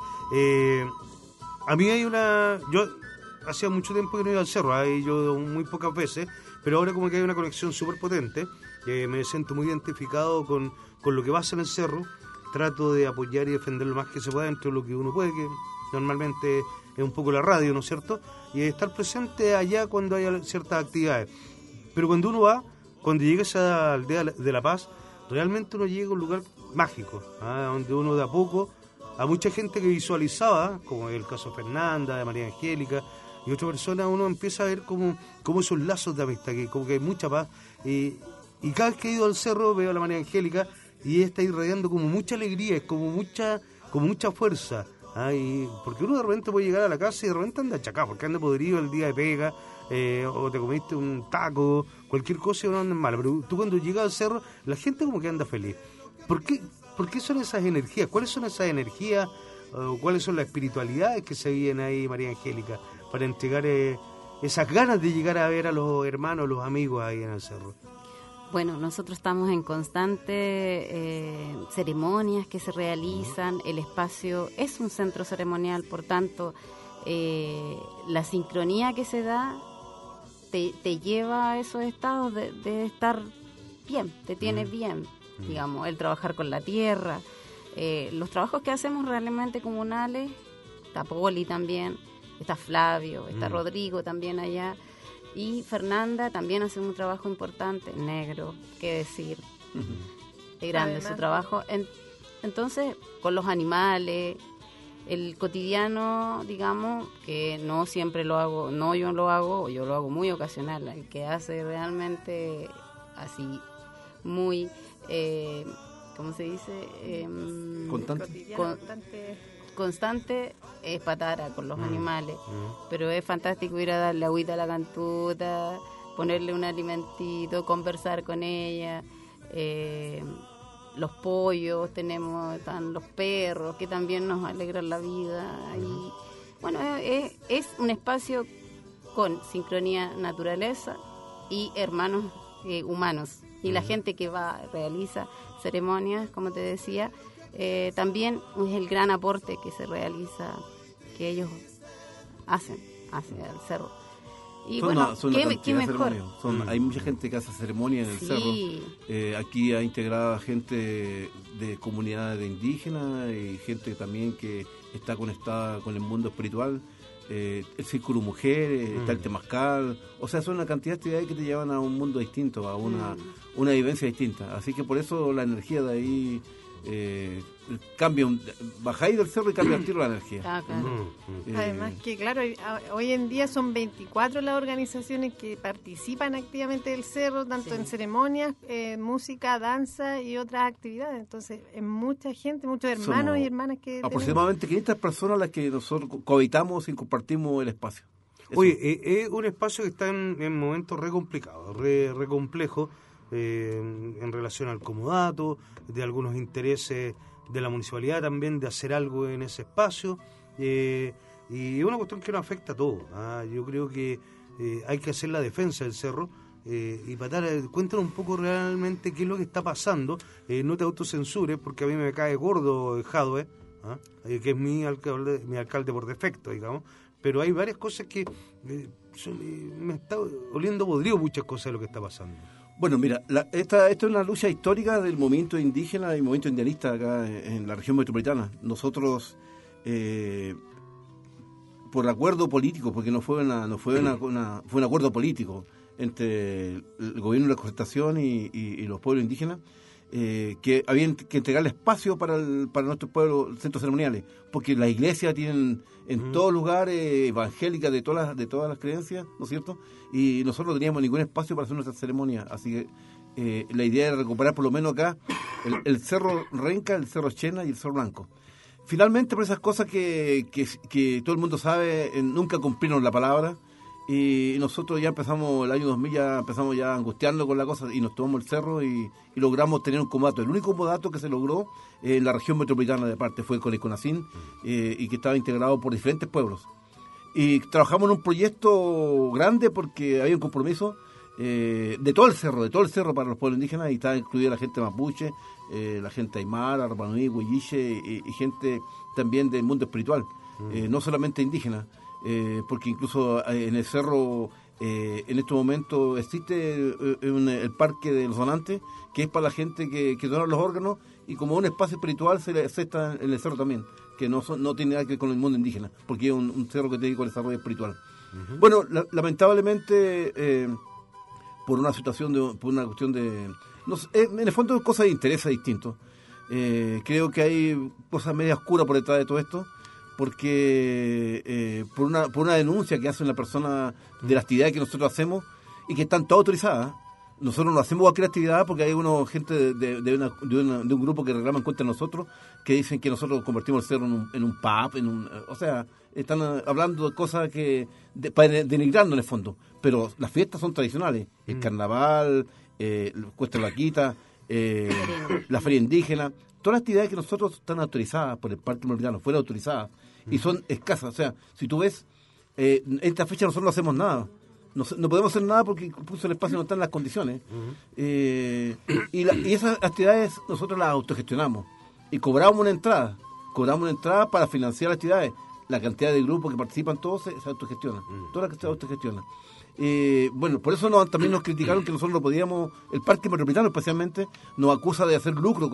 A mí hay yo hacía mucho tiempo que no iba al cerro, he ido muy pocas veces, pero ahora como que hay una conexión súper potente, me siento muy identificado con lo que pasa en el cerro, trato de apoyar y defender lo más que se pueda dentro de lo que uno puede, que normalmente es un poco la radio, ¿no es cierto? Y estar presente allá cuando haya ciertas actividades. Pero cuando uno va, cuando llega a esa aldea de La Paz, realmente uno llega a un lugar mágico, donde uno de a poco, a mucha gente que visualizaba, como el caso de Fernanda, de María Angélica, y otra persona, uno empieza a ver como esos lazos de amistad, que como que hay mucha paz. Y cada vez que he ido al cerro veo a la María Angélica y ella está irradiando como mucha alegría, es como mucha fuerza. Porque uno de repente puede llegar a la casa y de repente anda achacado, porque anda podrido el día de pega, o te comiste un taco, cualquier cosa y uno anda mal. Pero tú cuando llegas al cerro, la gente como que anda feliz. ¿Por qué son esas energías? ¿Cuáles son esas energías? ¿Cuáles son las espiritualidades que se viven ahí, María Angélica, para entregar esas ganas de llegar a ver a los hermanos, los amigos ahí en el cerro? Bueno, nosotros estamos en constante ceremonias que se realizan, el espacio es un centro ceremonial, por tanto, la sincronía que se da te lleva a esos estados de estar bien, te tiene bien, digamos, el trabajar con la tierra, los trabajos que hacemos realmente comunales, está Poli también, está Flavio, está Rodrigo también allá, y Fernanda también hace un trabajo importante, negro, qué decir, es grande además, su trabajo. Entonces, con los animales, el cotidiano, digamos, que no siempre lo hago, no yo lo hago, yo lo hago muy ocasional, el que hace realmente así, muy, ¿cómo se dice? Constante es Patara con los animales, pero es fantástico ir a darle agüita a la cantuta, ponerle un alimentito, conversar con ella, los pollos, están los perros que también nos alegran la vida y bueno, es un espacio con sincronía naturaleza y hermanos humanos y la gente que realiza ceremonias, como te decía, también es el gran aporte que se realiza, que ellos hacen al cerro. Y qué mejor. Hay mucha gente que hace ceremonias en el cerro. Aquí ha integrado gente de comunidades de indígenas y gente también que está conectada con el mundo espiritual. El Círculo Mujeres, está el Temazcal. O sea, son una cantidad de actividades que te llevan a un mundo distinto, a una vivencia distinta. Así que por eso la energía de ahí cambia, bajáis del cerro y cambia el tiro la energía. Claro. Además que claro, hoy en día son 24 las organizaciones que participan activamente del cerro, tanto en ceremonias, música, danza y otras actividades. Entonces es mucha gente, muchos hermanos y hermanas que aproximadamente 500 personas las que nosotros cohabitamos y compartimos el espacio. Oye, es un espacio que está en momentos re complicados, re complejo, en relación al comodato, de algunos intereses de la municipalidad también de hacer algo en ese espacio, y es una cuestión que nos afecta a todos. Yo creo que hay que hacer la defensa del cerro, y Patara, cuéntanos un poco realmente qué es lo que está pasando. No te autocensures, porque a mí me cae gordo Jadwe, que es mi alcalde por defecto, digamos, pero hay varias cosas que me está oliendo podrido, muchas cosas de lo que está pasando. Bueno, mira, esta es una lucha histórica del movimiento indígena y movimiento indianista acá en la región metropolitana. Nosotros, por acuerdo político, porque fue un acuerdo político entre el gobierno de la Concertación y los pueblos indígenas, que habían que entregarle espacio para nuestros pueblos, centros ceremoniales, porque las iglesias tienen en todos lugares evangélicas de todas las creencias, ¿no es cierto? Y nosotros no teníamos ningún espacio para hacer nuestras ceremonias, así que la idea era recuperar por lo menos acá el Cerro Renca, el Cerro Chena y el Cerro Blanco. Finalmente, por esas cosas que todo el mundo sabe, nunca cumplieron la palabra, Y nosotros ya empezamos, el año 2000 ya empezamos ya a angustiarnos con la cosa y nos tomamos el cerro y logramos tener un comodato. El único comodato que se logró en la región metropolitana de parte fue con el CONACYN y que estaba integrado por diferentes pueblos. Y trabajamos en un proyecto grande porque había un compromiso de todo el cerro para los pueblos indígenas y estaba incluida la gente mapuche, la gente aymara, rapanui, huilliche y gente también del mundo espiritual, no solamente indígena. Porque incluso en el cerro en este momento existe el parque de los donantes, que es para la gente que dona los órganos, y como un espacio espiritual se acepta en el cerro también, que no tiene nada que ver con el mundo indígena, porque es un cerro que tiene con el desarrollo espiritual. Bueno, lamentablemente por una situación por una cuestión de no sé, en el fondo cosas de interés distintos, creo que hay cosas media oscuras por detrás de todo esto, porque por una denuncia que hace una persona de la actividad que nosotros hacemos y que están todas autorizadas. Nosotros no hacemos cualquier actividad porque hay gente de un grupo que reclaman contra nosotros, que dicen que nosotros convertimos el cerro en un pub, o sea, están hablando de cosas para denigrarnos en el fondo. Pero las fiestas son tradicionales, el carnaval, Cuesta de la Quita, la feria indígena, todas las actividades que nosotros están autorizadas por el Parque Metropolitano, fueron autorizadas, y son escasas. O sea, si tú ves, en esta fecha nosotros no hacemos nada. No podemos hacer nada porque incluso el espacio no está en las condiciones. Y esas actividades nosotros las autogestionamos. Y cobramos una entrada para financiar las actividades. La cantidad de grupos que participan, todos se autogestionan. Todas las que se autogestionan. Bueno, por eso también nos criticaron que nosotros no podíamos, el Parque Metropolitano especialmente, nos acusa de hacer lucro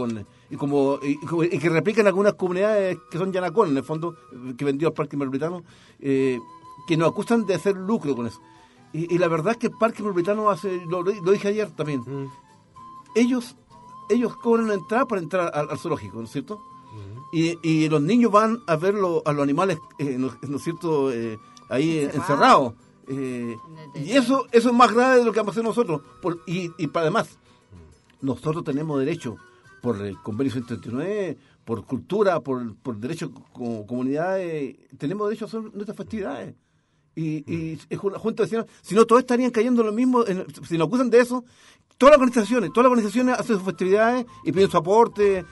y que replican algunas comunidades que son Yanacón, en el fondo, que vendió el Parque Metropolitano, que nos acusan de hacer lucro con eso. Y la verdad es que el Parque Metropolitano lo dije ayer también, ellos cobran una entrada para entrar al zoológico, ¿no es cierto? Y los niños van a ver a los animales, ¿no es cierto?, ahí encerrados. Y eso es más grave de lo que vamos a hacer nosotros. Y para además, nosotros tenemos derecho, por el convenio 139, por cultura, por derecho como comunidad, tenemos derecho a hacer nuestras festividades. Y junto decían, si no, todos estarían cayendo en lo mismo, si nos acusan de eso. Todas las organizaciones hacen sus festividades y piden su aporte,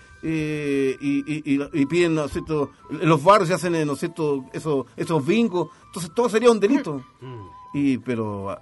y piden, ¿no es cierto?, en los barrios se hacen, ¿no es cierto?, esos bingos. Entonces todo sería un delito. Pero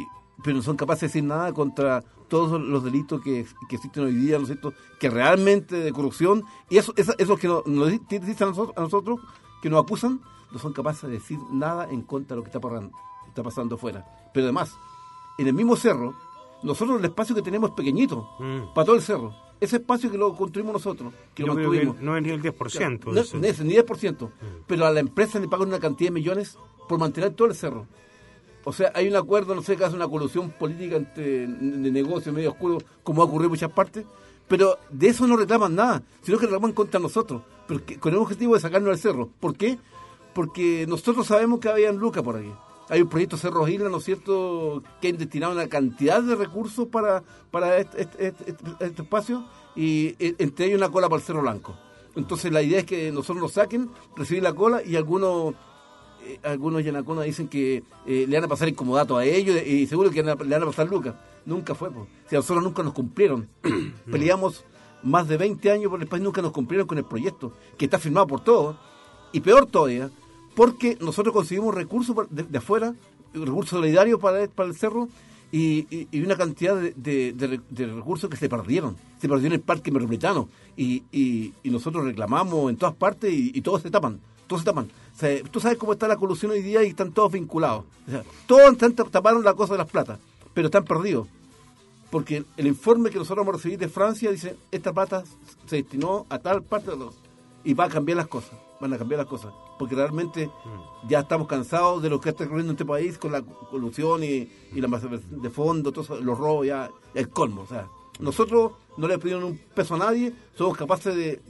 no son capaces de decir nada contra todos los delitos que existen hoy día, ¿no es cierto?, que realmente de corrupción, y eso que nos dicen a nosotros, que nos acusan, no son capaces de decir nada en contra de lo que está pasando afuera. Pero además, en el mismo cerro, nosotros el espacio que tenemos es pequeñito, para todo el cerro. Ese espacio que lo construimos nosotros, que lo mantuvimos. No es ni el 10%. No es ni 10%. Pero a la empresa le pagan una cantidad de millones por mantener todo el cerro. O sea, hay un acuerdo, no sé, que hace una colusión política de negocios medio oscuro, como ha ocurrido en muchas partes. Pero de eso no reclaman nada, sino que reclaman contra nosotros. Pero con el objetivo de sacarnos del cerro. ¿Por qué? Porque nosotros sabemos que había lucas por aquí. Hay un proyecto Cerro Isla, ¿no es cierto?, que han destinado una cantidad de recursos para este espacio, y entre ellos una cola para el Cerro Blanco. Entonces la idea es que nosotros nos saquen, recibir la cola, y algunos yanaconas dicen que le van a pasar incomodato a ellos, y seguro que le van a pasar lucas. Nunca fue, pues. Si a nosotros nunca nos cumplieron. Peleamos más de 20 años por el país, nunca nos cumplieron con el proyecto, que está firmado por todos. Y peor todavía, porque nosotros conseguimos recursos de afuera, recursos solidarios para el cerro, y una cantidad de recursos que se perdieron en el Parque Metropolitano, y nosotros reclamamos en todas partes, y todos se tapan. O sea, tú sabes cómo está la colusión hoy día, y están todos vinculados. O sea, todos taparon la cosa de las platas, pero están perdidos. Porque el informe que nosotros vamos a recibir de Francia dice, esta plata se destinó a tal parte y van a cambiar las cosas, porque realmente ya estamos cansados de lo que está ocurriendo en este país con la colusión y la masa de fondo, todos los robos, ya el colmo. O sea, nosotros no le pedimos un peso a nadie, somos capaces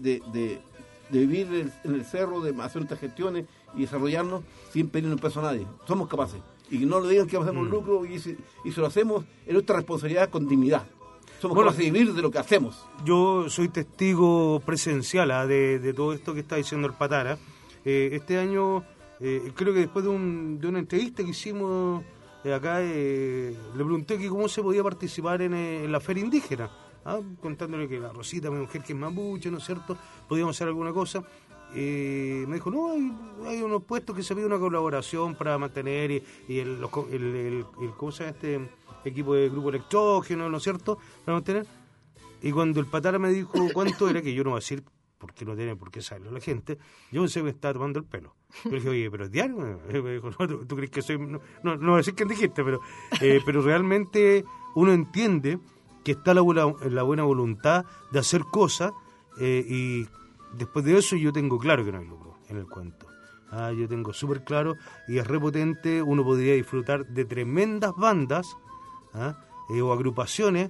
de vivir en el cerro, de hacer nuestras gestiones y desarrollarnos sin pedir un peso a nadie. Somos capaces. Y que no nos digan que hacemos lucro, y si lo hacemos, es nuestra responsabilidad con dignidad. Somos capaces de vivir de lo que hacemos. Yo soy testigo presencial de todo esto que está diciendo el Patara. Este año, creo que después de una entrevista que hicimos acá le pregunté que cómo se podía participar en la feria indígena, contándole que la Rosita, mi mujer que es mapuche, ¿no es cierto?, podíamos hacer alguna cosa. Me dijo, no, hay unos puestos que se pide una colaboración para mantener y el ¿cómo se llama este equipo de grupo electrógeno, ¿no es cierto?, para mantener. Y cuando el Patara me dijo cuánto era, que yo no voy a decir porque no tiene por qué saberlo la gente, yo pensé que me estaba tomando el pelo. Yo le dije, oye, pero es diario. Me dijo, no, ¿tú crees que soy...? No voy a decir quién dijiste, pero realmente uno entiende que está la buena voluntad de hacer cosas, y después de eso yo tengo claro que no hay lucro en el cuento. Yo tengo súper claro, y es repotente, uno podría disfrutar de tremendas bandas o agrupaciones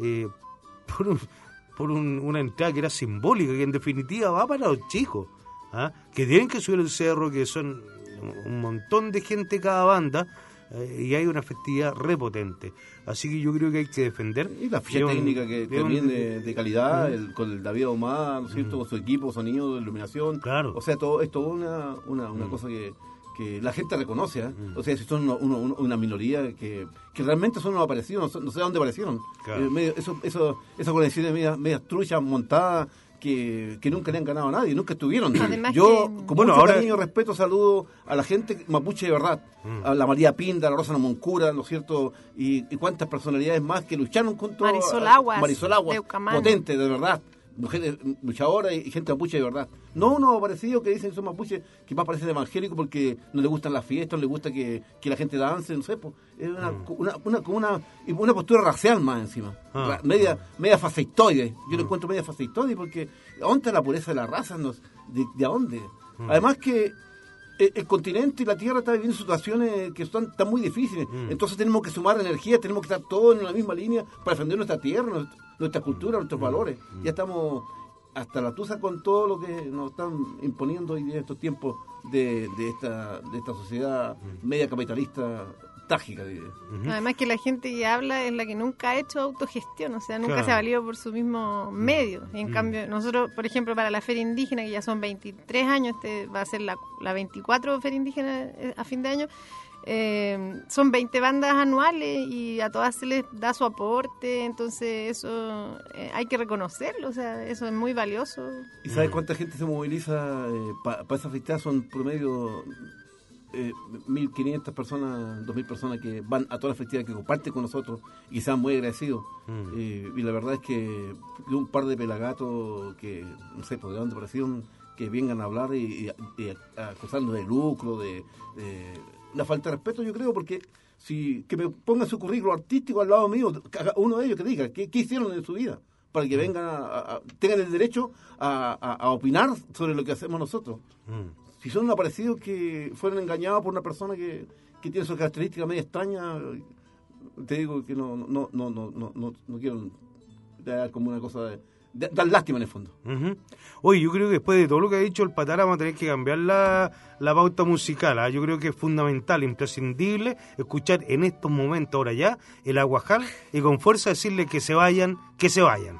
por una entrada que era simbólica, que en definitiva va para los chicos, que tienen que subir el cerro, que son un montón de gente cada banda, y hay una festividad repotente. Así que yo creo que hay que defender. Y la ficha técnica que también de calidad, con el David Ahumada, ¿no es cierto?, con su equipo, sonido, iluminación. Claro. O sea, todo es toda una cosa que la gente reconoce, O sea, si son una minoría que realmente son unos aparecidos, no sé dónde aparecieron. Claro. Esas organizaciones medias truchas montadas que nunca le han ganado a nadie, nunca estuvieron. Además yo, con mucho cariño, respeto, saludo a la gente mapuche de verdad, a la María Pinda, a la Rosa Namoncura, ¿no es cierto?, y cuántas personalidades más que lucharon junto Marisol Aguas, potente, de verdad. Mujeres luchadoras y gente mapuche de verdad. No unos aparecidos que dicen que son mapuches, que más parecen evangélicos porque no les gustan las fiestas, no les gusta que la gente dance, no sé, pues. Es una postura racial más encima. Media fascistoide. Yo lo encuentro media fascistoide porque ¿dónde está la pureza de la raza? ¿De dónde? Además que el continente y la Tierra están viviendo situaciones que están muy difíciles. Entonces tenemos que sumar energía, tenemos que estar todos en la misma línea para defender nuestra tierra, nuestra cultura, nuestros valores. Ya estamos hasta la tusa con todo lo que nos están imponiendo hoy día en estos tiempos de esta sociedad media capitalista trágica, diría. Además que la gente que habla es la que nunca ha hecho autogestión, o sea, nunca se ha valido por su mismo medio. Y en cambio, nosotros, por ejemplo, para la Feria Indígena, que ya son 23 años, va a ser la 24 Feria Indígena a fin de año, son 20 bandas anuales y a todas se les da su aporte, entonces eso hay que reconocerlo, o sea, eso es muy valioso. ¿Y sabes cuánta gente se moviliza para esa fiesta? Son promedio 1.500 personas, 2.000 personas que van a todas las festividades, que comparten con nosotros y se han muy agradecidos. Y la verdad es que un par de pelagatos que, no sé, por de dónde parecieron, que vengan a hablar y acusarnos de lucro, de una falta de respeto, yo creo, porque que me pongan su currículo artístico al lado mío, uno de ellos que diga qué hicieron en su vida, para que vengan tengan el derecho a opinar sobre lo que hacemos nosotros. Si son aparecidos que fueron engañados por una persona que tiene sus características medio extrañas, te digo que no quiero dar como una cosa de dar lástima en el fondo. Oye, yo creo que después de todo lo que ha dicho el Patara vamos a tener que cambiar la pauta musical. Yo creo que es fundamental, imprescindible escuchar en estos momentos, ahora ya, el Aguajal y con fuerza decirle que se vayan, que se vayan.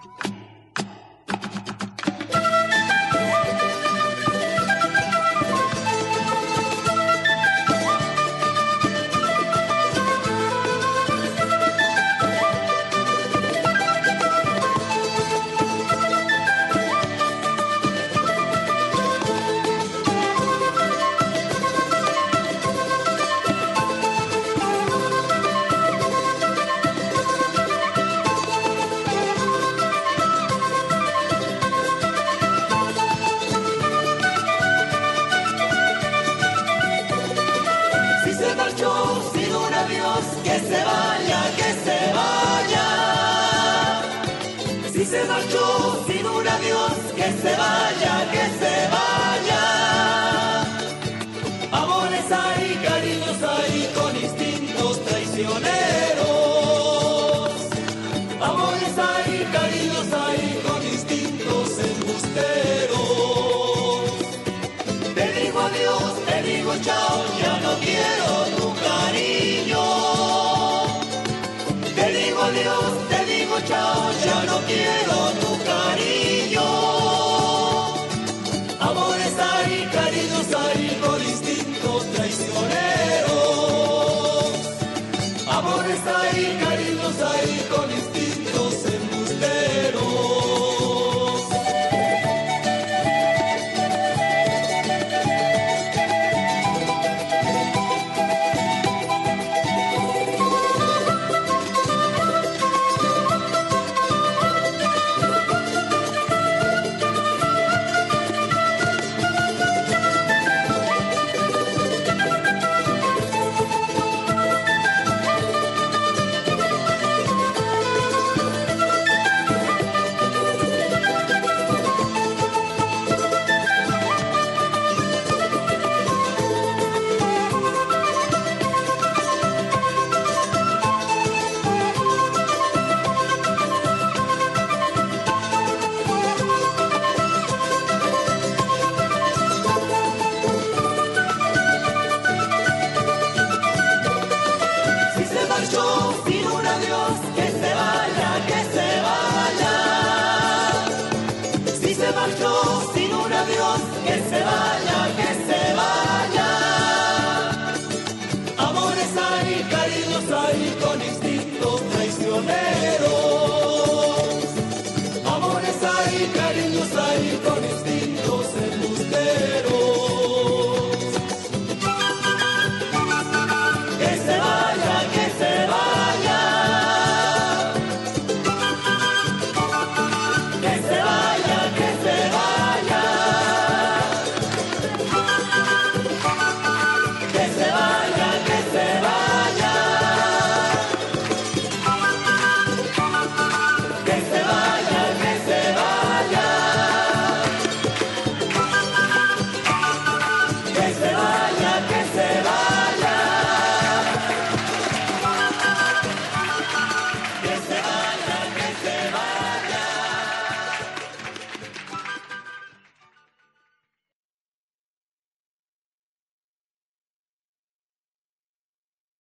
se marchó sin un adiós, que se vaya, que se vaya. Amores hay, cariños hay, con instintos traicioneros. Amores hay, cariños hay, con instintos